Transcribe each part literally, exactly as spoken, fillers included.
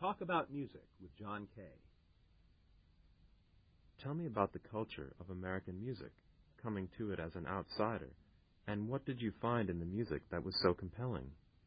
Talk About Music with John Kay. Tell me about the culture of American music, coming to it as an outsider, and what did you find in the music that was so compelling?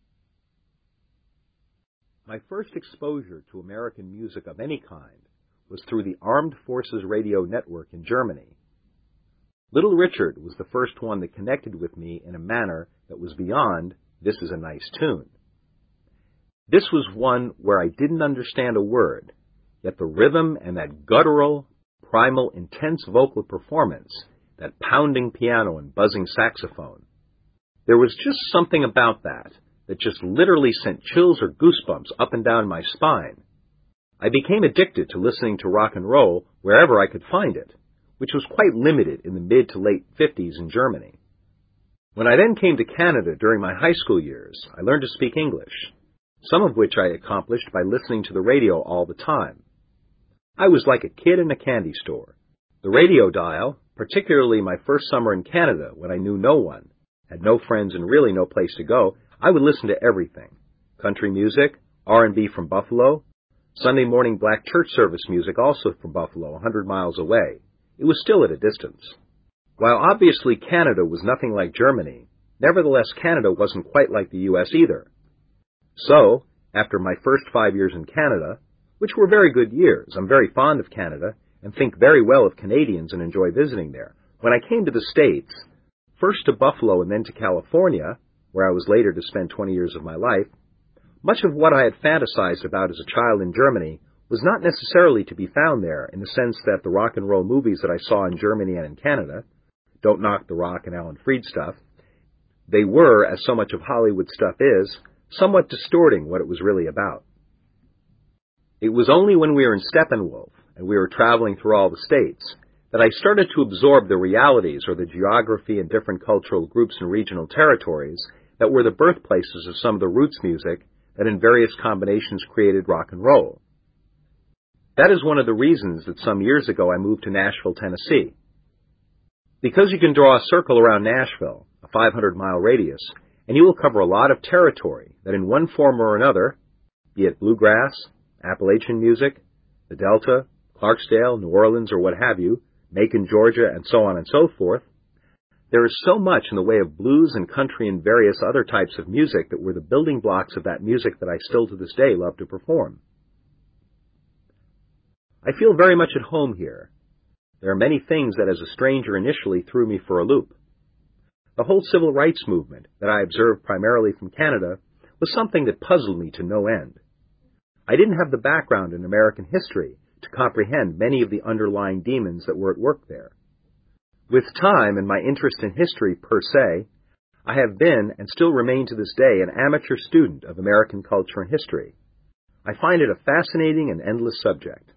My first exposure to American music of any kind was through the Armed Forces Radio Network in Germany. Little Richard was the first one that connected with me in a manner that was beyond, "This is a nice tune." This was one where I didn't understand a word, yet the rhythm and that guttural, primal, intense vocal performance, that pounding piano and buzzing saxophone, there was just something about that that just literally sent chills or goosebumps up and down my spine. I became addicted to listening to rock and roll wherever I could find it, which was quite limited in the mid to late fifties in Germany. When I then came to Canada during my high school years, I learned to speak English, some of which I accomplished by listening to the radio all the time. I was like a kid in a candy store. The radio dial, particularly my first summer in Canada when I knew no one, had no friends and really no place to go, I would listen to everything. Country music, R and B from Buffalo, Sunday morning black church service music also from Buffalo, a hundred miles away. It was still at a distance. While obviously Canada was nothing like Germany, nevertheless Canada wasn't quite like the U S either. So, after my first five years in Canada, which were very good years, I'm very fond of Canada and think very well of Canadians and enjoy visiting there. When I came to the States, first to Buffalo and then to California, where I was later to spend twenty years of my life, much of what I had fantasized about as a child in Germany was not necessarily to be found there in the sense that the rock and roll movies that I saw in Germany and in Canada, Don't Knock the Rock and Alan Freed stuff, they were, as so much of Hollywood stuff is, somewhat distorting what it was really about. It was only when we were in Steppenwolf and we were traveling through all the states that I started to absorb the realities or the geography and different cultural groups and regional territories that were the birthplaces of some of the roots music that in various combinations created rock and roll. That is one of the reasons that some years ago I moved to Nashville, Tennessee. Because you can draw a circle around Nashville, a five hundred mile radius, and you will cover a lot of territory that in one form or another, be it bluegrass, Appalachian music, the Delta, Clarksdale, New Orleans, or what have you, Macon, Georgia, and so on and so forth, there is so much in the way of blues and country and various other types of music that were the building blocks of that music that I still to this day love to perform. I feel very much at home here. There are many things that as a stranger initially threw me for a loop. The whole civil rights movement that I observed primarily from Canada was something that puzzled me to no end. I didn't have the background in American history to comprehend many of the underlying demons that were at work there. With time and my interest in history per se, I have been and still remain to this day an amateur student of American culture and history. I find it a fascinating and endless subject.